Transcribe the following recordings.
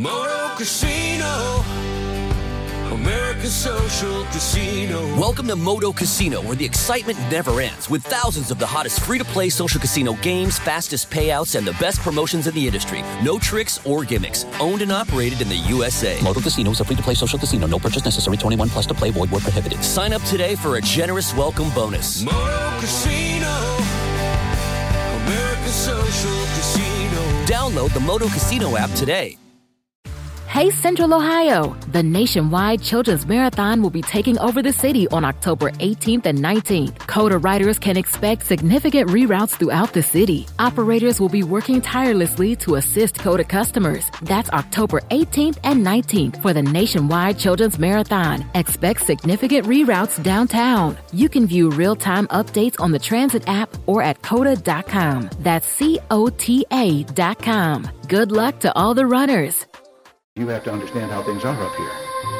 Moto Casino, America's social casino. Welcome to Moto Casino, where the excitement never ends, with thousands of the hottest free-to-play social casino games, fastest payouts, and the best promotions in the industry. No tricks or gimmicks. Owned and operated in the USA. Moto Casino is a free-to-play social casino. No purchase necessary. 21 plus to play. Void where prohibited. Sign up today for a generous welcome bonus. Moto Casino, America's social casino. Download the Moto Casino app today. Hey Central Ohio! The nationwide Children's Marathon will be taking over the city on October 18th and 19th. CODA riders can expect significant reroutes throughout the city. Operators will be working tirelessly to assist CODA customers. That's October 18th and 19th for the nationwide Children's Marathon. Expect significant reroutes downtown. You can view real-time updates on the Transit app or at CODA.com. That's COTA.com. Good luck to all the runners. You have to understand how things are up here.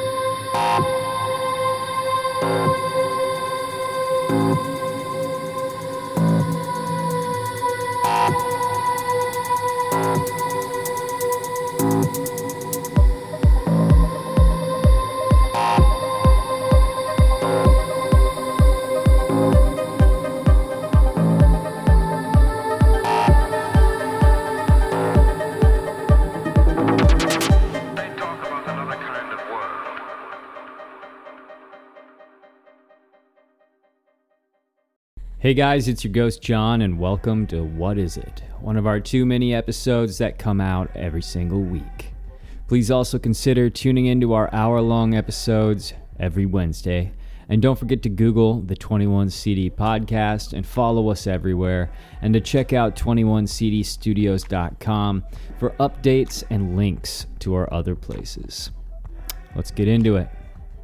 Hey guys, it's your Ghost John, and welcome to What Is It? One of our 2 mini episodes that come out every single week. Please also consider tuning into our hour-long episodes every Wednesday. And don't forget to Google the 21CD podcast and follow us everywhere, and to check out 21cdstudios.com for updates and links to our other places. Let's get into it.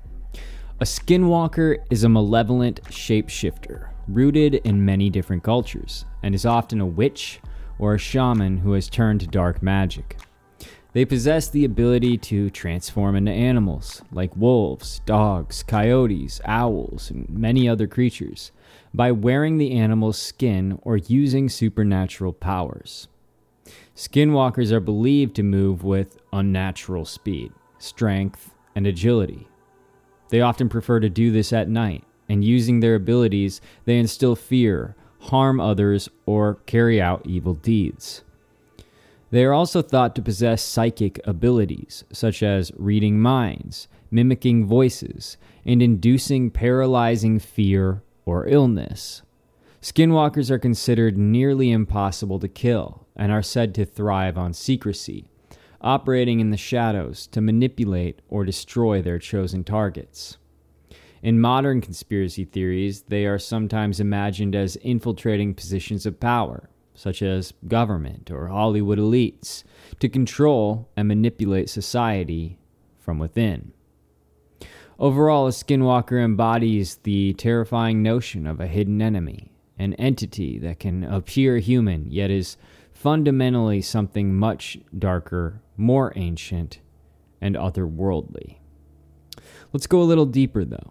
A skinwalker is a malevolent shapeshifter rooted in many different cultures, and is often a witch or a shaman who has turned to dark magic. They possess the ability to transform into animals, like wolves, dogs, coyotes, owls, and many other creatures, by wearing the animal's skin or using supernatural powers. Skinwalkers are believed to move with unnatural speed, strength, and agility. They often prefer to do this at night, and using their abilities, they instill fear, harm others, or carry out evil deeds. They are also thought to possess psychic abilities, such as reading minds, mimicking voices, and inducing paralyzing fear or illness. Skinwalkers are considered nearly impossible to kill, and are said to thrive on secrecy, operating in the shadows to manipulate or destroy their chosen targets. In modern conspiracy theories, they are sometimes imagined as infiltrating positions of power, such as government or Hollywood elites, to control and manipulate society from within. Overall, a skinwalker embodies the terrifying notion of a hidden enemy, an entity that can appear human, yet is fundamentally something much darker, more ancient, and otherworldly. Let's go a little deeper, though.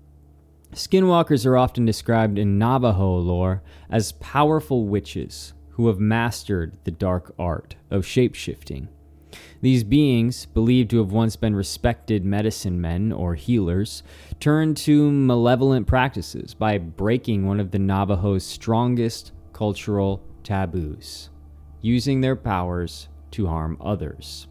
Skinwalkers are often described in Navajo lore as powerful witches who have mastered the dark art of shapeshifting. These beings, believed to have once been respected medicine men or healers, turn to malevolent practices by breaking one of the Navajo's strongest cultural taboos, using their powers to harm others.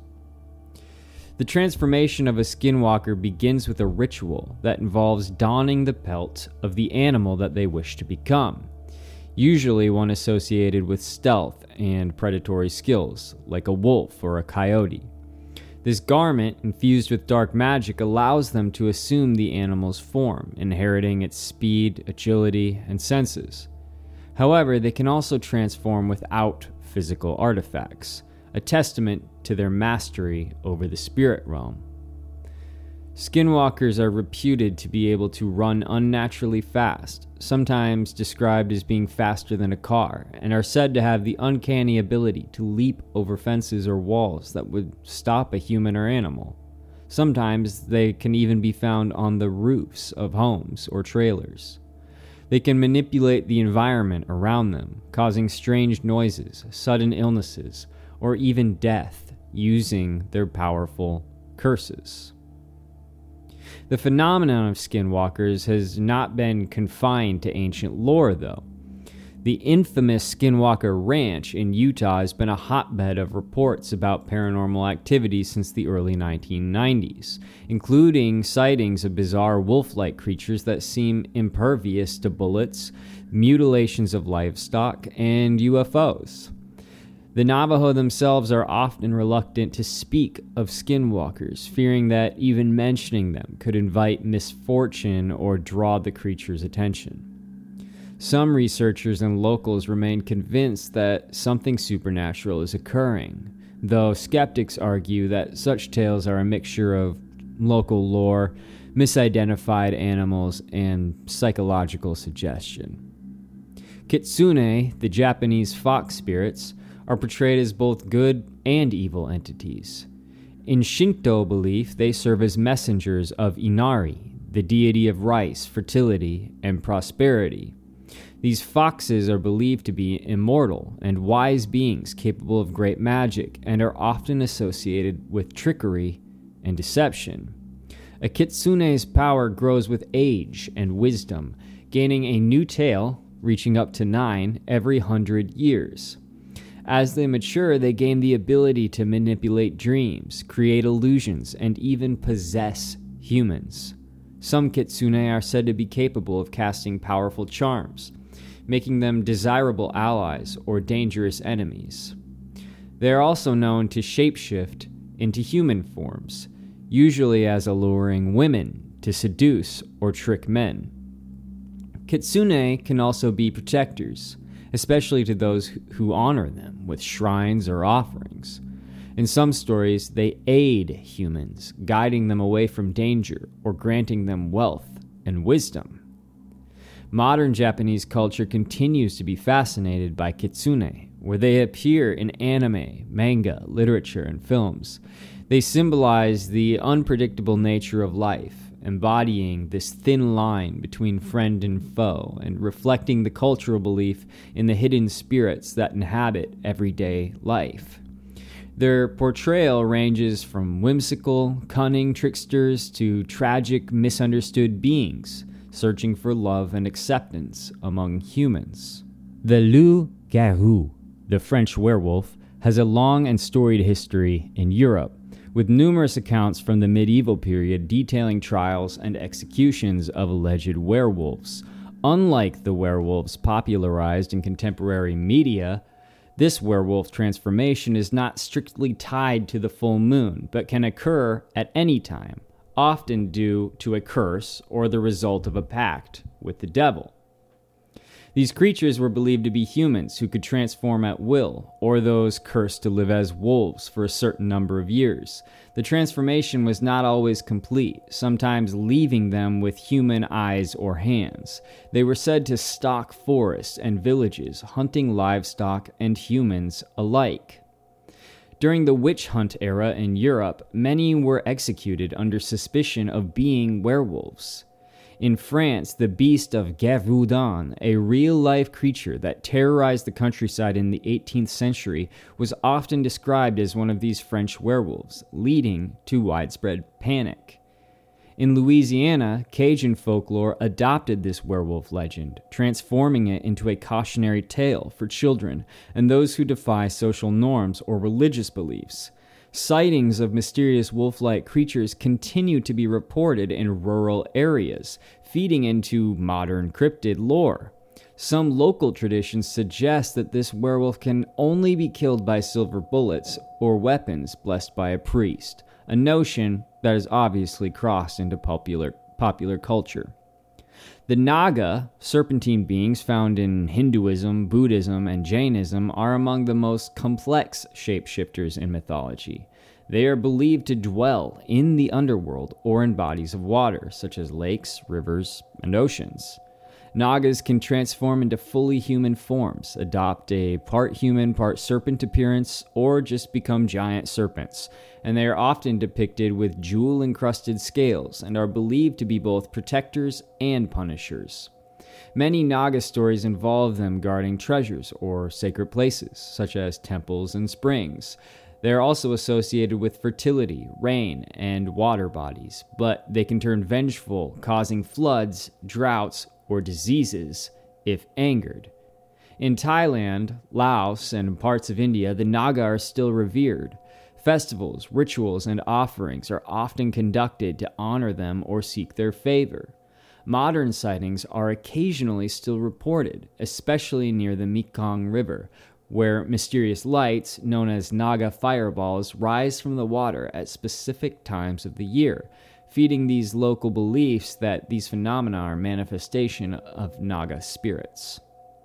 The transformation of a skinwalker begins with a ritual that involves donning the pelt of the animal that they wish to become, usually one associated with stealth and predatory skills, like a wolf or a coyote. This garment, infused with dark magic, allows them to assume the animal's form, inheriting its speed, agility, and senses. However, they can also transform without physical artifacts, a testament to their mastery over the spirit realm. Skinwalkers are reputed to be able to run unnaturally fast, sometimes described as being faster than a car, and are said to have the uncanny ability to leap over fences or walls that would stop a human or animal. Sometimes they can even be found on the roofs of homes or trailers. They can manipulate the environment around them, causing strange noises, sudden illnesses, or even death, using their powerful curses. The phenomenon of skinwalkers has not been confined to ancient lore, though. The infamous Skinwalker Ranch in Utah has been a hotbed of reports about paranormal activity since the early 1990s, including sightings of bizarre wolf-like creatures that seem impervious to bullets, mutilations of livestock, and UFOs. The Navajo themselves are often reluctant to speak of skinwalkers, fearing that even mentioning them could invite misfortune or draw the creature's attention. Some researchers and locals remain convinced that something supernatural is occurring, though skeptics argue that such tales are a mixture of local lore, misidentified animals, and psychological suggestion. Kitsune, the Japanese fox spirits, are portrayed as both good and evil entities. In Shinto belief, they serve as messengers of Inari, the deity of rice, fertility, and prosperity. These foxes are believed to be immortal and wise beings capable of great magic and are often associated with trickery and deception. A kitsune's power grows with age and wisdom, gaining a new tail, reaching up to 9 every 100 years. As they mature, they gain the ability to manipulate dreams, create illusions, and even possess humans. Some kitsune are said to be capable of casting powerful charms, making them desirable allies or dangerous enemies. They are also known to shapeshift into human forms, usually as alluring women to seduce or trick men. Kitsune can also be protectors, especially to those who honor them with shrines or offerings. In some stories, they aid humans, guiding them away from danger or granting them wealth and wisdom. Modern Japanese culture continues to be fascinated by kitsune, where they appear in anime, manga, literature, and films. They symbolize the unpredictable nature of life, embodying this thin line between friend and foe, and reflecting the cultural belief in the hidden spirits that inhabit everyday life. Their portrayal ranges from whimsical, cunning tricksters to tragic, misunderstood beings, searching for love and acceptance among humans. The loup-garou, the French werewolf, has a long and storied history in Europe, with numerous accounts from the medieval period detailing trials and executions of alleged werewolves. Unlike the werewolves popularized in contemporary media, this werewolf transformation is not strictly tied to the full moon, but can occur at any time, often due to a curse or the result of a pact with the devil. These creatures were believed to be humans who could transform at will, or those cursed to live as wolves for a certain number of years. The transformation was not always complete, sometimes leaving them with human eyes or hands. They were said to stalk forests and villages, hunting livestock and humans alike. During the witch hunt era in Europe, many were executed under suspicion of being werewolves. In France, the beast of Gévaudan, a real-life creature that terrorized the countryside in the 18th century, was often described as one of these French werewolves, leading to widespread panic. In Louisiana, Cajun folklore adopted this werewolf legend, transforming it into a cautionary tale for children and those who defy social norms or religious beliefs. Sightings of mysterious wolf-like creatures continue to be reported in rural areas, feeding into modern cryptid lore. Some local traditions suggest that this werewolf can only be killed by silver bullets or weapons blessed by a priest, a notion that is obviously crossed into popular culture. The Naga, serpentine beings found in Hinduism, Buddhism, and Jainism, are among the most complex shapeshifters in mythology. They are believed to dwell in the underworld or in bodies of water, such as lakes, rivers, and oceans. Nagas can transform into fully human forms, adopt a part human, part serpent appearance, or just become giant serpents, and they are often depicted with jewel-encrusted scales and are believed to be both protectors and punishers. Many Naga stories involve them guarding treasures or sacred places, such as temples and springs. They are also associated with fertility, rain, and water bodies, but they can turn vengeful, causing floods, droughts, or diseases if angered. In Thailand, Laos, and parts of India, the Naga are still revered. Festivals, rituals, and offerings are often conducted to honor them or seek their favor. Modern sightings are occasionally still reported, especially near the Mekong River, where mysterious lights, known as Naga fireballs, rise from the water at specific times of the year, feeding these local beliefs that these phenomena are manifestation of Naga spirits.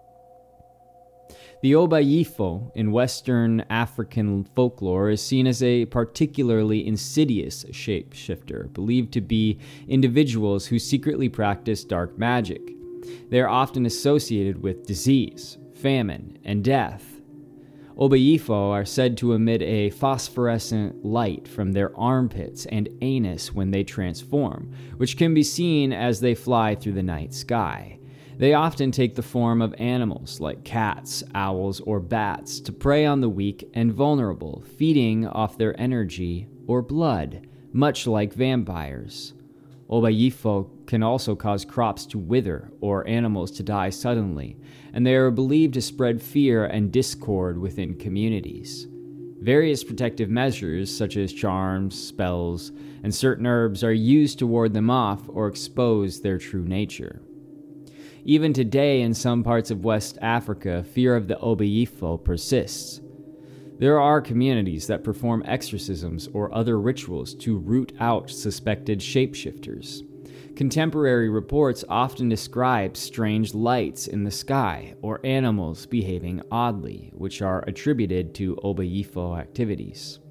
The Obayifo in Western African folklore is seen as a particularly insidious shapeshifter, believed to be individuals who secretly practice dark magic. They are often associated with disease, famine, and death. Obayifo are said to emit a phosphorescent light from their armpits and anus when they transform, which can be seen as they fly through the night sky. They often take the form of animals like cats, owls, or bats to prey on the weak and vulnerable, feeding off their energy or blood, much like vampires. Obayifo can also cause crops to wither or animals to die suddenly, and they are believed to spread fear and discord within communities. Various protective measures, such as charms, spells, and certain herbs, are used to ward them off or expose their true nature. Even today, in some parts of West Africa, fear of the Obayifo persists. There are communities that perform exorcisms or other rituals to root out suspected shapeshifters. Contemporary reports often describe strange lights in the sky or animals behaving oddly, which are attributed to Obayifo activities.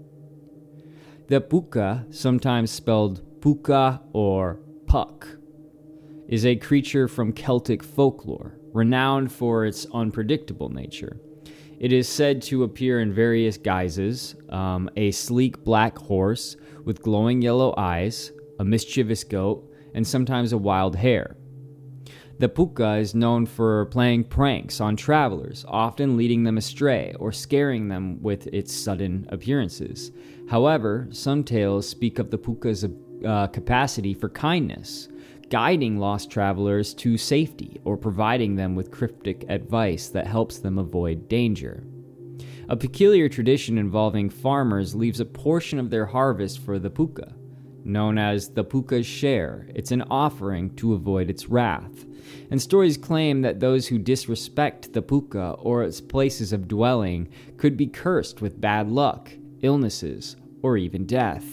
The puka, sometimes spelled puka or puck, is a creature from Celtic folklore, renowned for its unpredictable nature. It is said to appear in various guises: a sleek black horse with glowing yellow eyes, a mischievous goat, and sometimes a wild hare. The puka is known for playing pranks on travelers, often leading them astray or scaring them with its sudden appearances. However, some tales speak of the puka's capacity for kindness, guiding lost travelers to safety or providing them with cryptic advice that helps them avoid danger. A peculiar tradition involving farmers leaves a portion of their harvest for the puka, known as the puka's share. It's an offering to avoid its wrath. And stories claim that those who disrespect the puka or its places of dwelling could be cursed with bad luck, illnesses, or even death.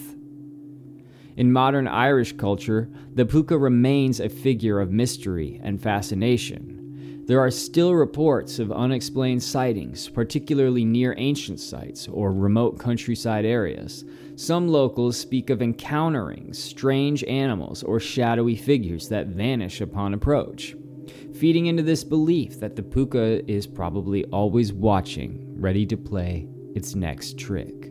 In modern Irish culture, the puka remains a figure of mystery and fascination. There are still reports of unexplained sightings, particularly near ancient sites or remote countryside areas. Some locals speak of encountering strange animals or shadowy figures that vanish upon approach, feeding into this belief that the puka is probably always watching, ready to play its next trick.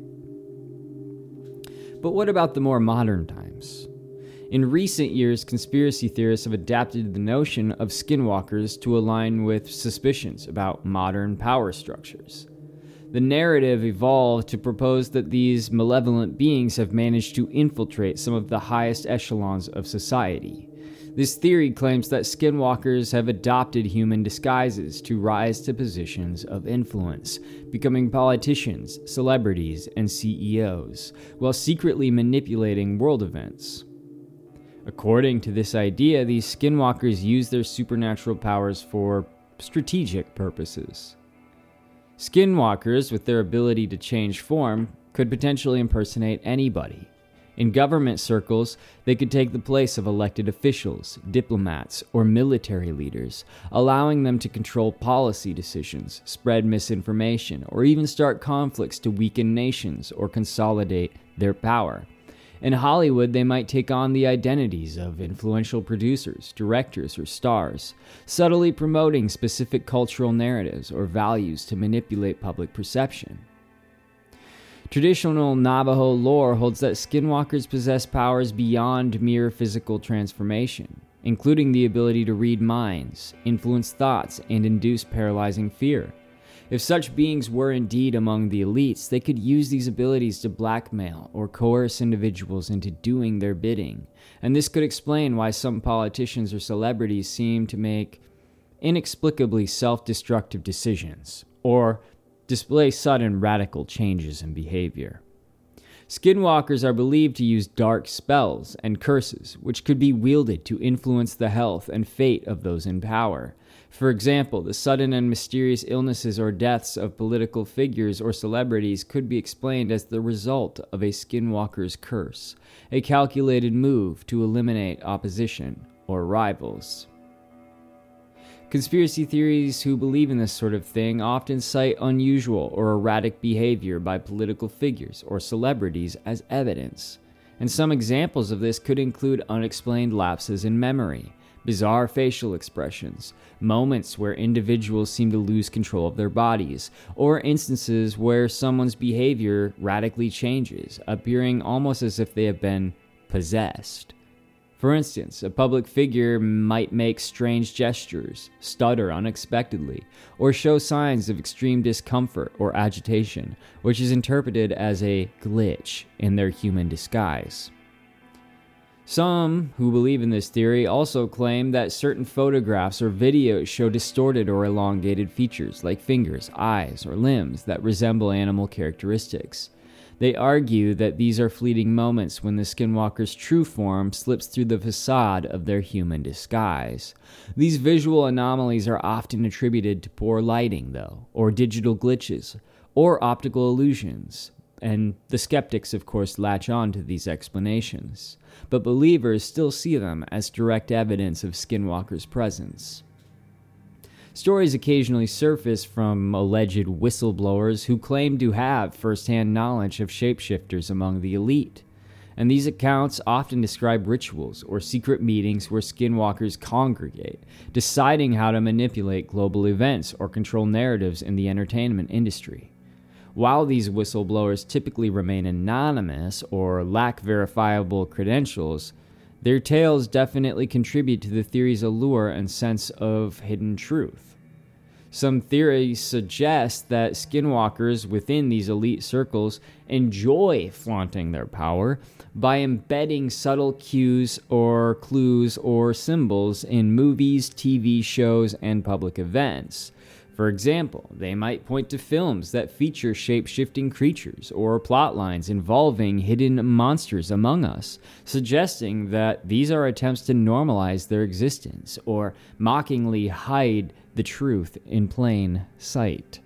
But what about the more modern times? In recent years, conspiracy theorists have adapted the notion of skinwalkers to align with suspicions about modern power structures. The narrative evolved to propose that these malevolent beings have managed to infiltrate some of the highest echelons of society. This theory claims that skinwalkers have adopted human disguises to rise to positions of influence, becoming politicians, celebrities, and CEOs, while secretly manipulating world events. According to this idea, these skinwalkers use their supernatural powers for strategic purposes. Skinwalkers, with their ability to change form, could potentially impersonate anybody. In government circles, they could take the place of elected officials, diplomats, or military leaders, allowing them to control policy decisions, spread misinformation, or even start conflicts to weaken nations or consolidate their power. In Hollywood, they might take on the identities of influential producers, directors, or stars, subtly promoting specific cultural narratives or values to manipulate public perception. Traditional Navajo lore holds that skinwalkers possess powers beyond mere physical transformation, including the ability to read minds, influence thoughts, and induce paralyzing fear. If such beings were indeed among the elites, they could use these abilities to blackmail or coerce individuals into doing their bidding. And this could explain why some politicians or celebrities seem to make inexplicably self-destructive decisions, or display sudden radical changes in behavior. Skinwalkers are believed to use dark spells and curses, which could be wielded to influence the health and fate of those in power. For example, the sudden and mysterious illnesses or deaths of political figures or celebrities could be explained as the result of a skinwalker's curse, a calculated move to eliminate opposition or rivals. Conspiracy theories who believe in this sort of thing often cite unusual or erratic behavior by political figures or celebrities as evidence, and some examples of this could include unexplained lapses in memory, bizarre facial expressions, moments where individuals seem to lose control of their bodies, or instances where someone's behavior radically changes, appearing almost as if they have been possessed. For instance, a public figure might make strange gestures, stutter unexpectedly, or show signs of extreme discomfort or agitation, which is interpreted as a glitch in their human disguise. Some who believe in this theory also claim that certain photographs or videos show distorted or elongated features like fingers, eyes, or limbs that resemble animal characteristics. They argue that these are fleeting moments when the skinwalker's true form slips through the facade of their human disguise. These visual anomalies are often attributed to poor lighting, though, or digital glitches, or optical illusions, and the skeptics, of course, latch on to these explanations. But believers still see them as direct evidence of skinwalkers' presence. Stories occasionally surface from alleged whistleblowers who claim to have first-hand knowledge of shapeshifters among the elite, and these accounts often describe rituals or secret meetings where skinwalkers congregate, deciding how to manipulate global events or control narratives in the entertainment industry. While these whistleblowers typically remain anonymous or lack verifiable credentials, their tales definitely contribute to the theory's allure and sense of hidden truth. Some theories suggest that skinwalkers within these elite circles enjoy flaunting their power by embedding subtle cues or clues or symbols in movies, TV shows, and public events. For example, they might point to films that feature shape-shifting creatures or plot lines involving hidden monsters among us, suggesting that these are attempts to normalize their existence or mockingly hide the truth in plain sight.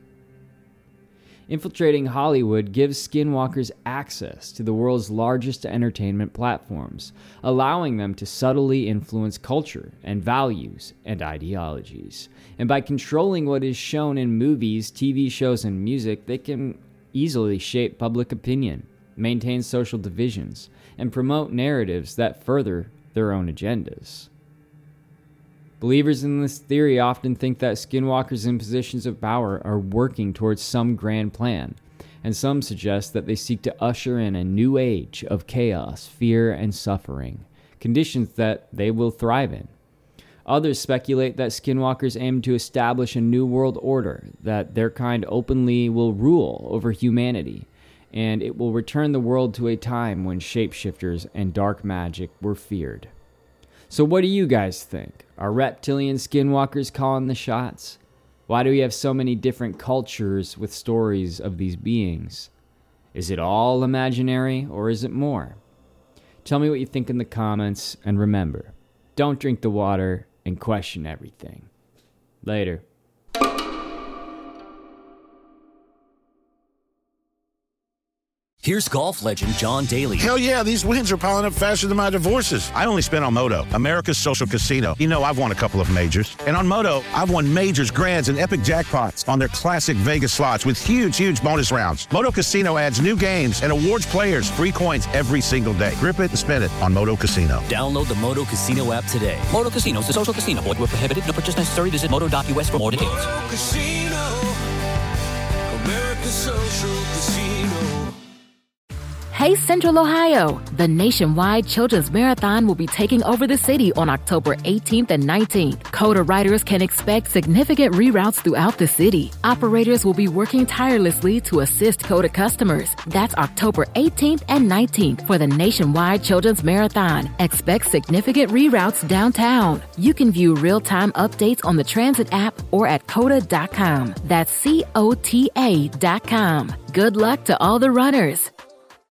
Infiltrating Hollywood gives skinwalkers access to the world's largest entertainment platforms, allowing them to subtly influence culture and values and ideologies. And by controlling what is shown in movies, TV shows, and music, they can easily shape public opinion, maintain social divisions, and promote narratives that further their own agendas. Believers in this theory often think that skinwalkers in positions of power are working towards some grand plan, and some suggest that they seek to usher in a new age of chaos, fear, and suffering, conditions that they will thrive in. Others speculate that skinwalkers aim to establish a new world order, that their kind openly will rule over humanity, and it will return the world to a time when shapeshifters and dark magic were feared. So what do you guys think? Are reptilian skinwalkers calling the shots? Why do we have so many different cultures with stories of these beings? Is it all imaginary, or is it more? Tell me what you think in the comments, and remember, don't drink the water and question everything. Later. Here's golf legend John Daly. Hell yeah, these wins are piling up faster than my divorces. I only spent on Moto, America's social casino. You know, I've won a couple of majors. And on Moto, I've won majors, grands, and epic jackpots on their classic Vegas slots with huge bonus rounds. Moto Casino adds new games and awards players free coins every single day. Grip it and spin it on Moto Casino. Download the Moto Casino app today. Moto Casino is a social casino. Void where prohibited. No purchase necessary. Visit moto.us for more details. Moto Casino, America's social casino. Hey Central Ohio! The nationwide Children's Marathon will be taking over the city on October 18th and 19th. COTA riders can expect significant reroutes throughout the city. Operators will be working tirelessly to assist COTA customers. That's October 18th and 19th for the nationwide Children's Marathon. Expect significant reroutes downtown. You can view real-time updates on the Transit app or at COTA.com. That's COTA.com. Good luck to all the runners.